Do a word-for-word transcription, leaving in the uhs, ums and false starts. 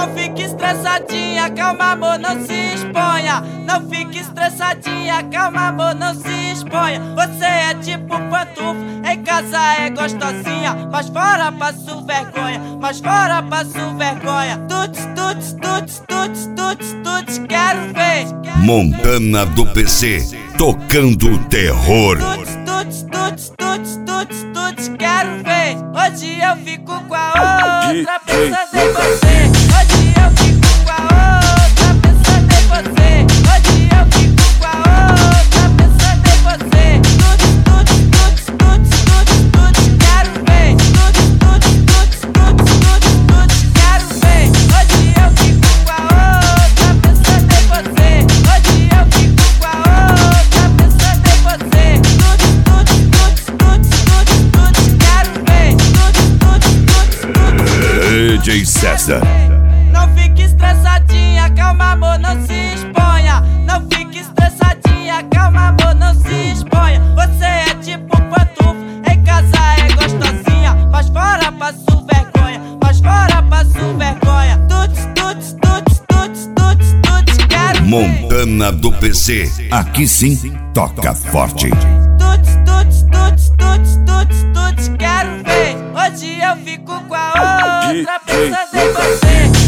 Não fique estressadinha, calma amor, não se exponha. Não fique estressadinha, calma amor, não se exponha. Você é tipo pantufo, em casa é gostosinha, mas fora passo vergonha, mas fora passo vergonha. Tuts, tuts, tuts, tuts, tuts, tuts, quero ver. Montana do P C, tocando terror. Tuts, tuts, tuts, tuts, tuts, tuts, quero ver. Hoje eu fico com a outra, pensando em você. Hoje eu fico com a outra, pensando em você. Hoje eu fico com a outra, pensando em você. Tuts, tuts, tuts, tuts, tuts, tuts, quero ver. Tuts, tuts, tuts, tuts, tuts, tuts, quero ver. Hoje eu fico com a outra, pensando em você. Hoje eu fico com a outra, pensando em você. Tuts, tuts, tuts, tuts, tuts, tuts, quero ver. Tuts, tuts, tuts, tuts, D J César. não fique estressadinha, calma amor, não se exponha. Não fique estressadinha, calma amor, não se exponha. Você é tipo pantufo, em casa é gostosinha, mas fora passo vergonha, mas fora passo vergonha. Tuts, tuts, tuts, tuts, tuts, tuts, quero ver. Montana do P C, aqui sim toca forte. Tuts, tuts, tuts, tuts, tuts, tuts, quero ver. Hoje eu fico com a outra, pensando em você.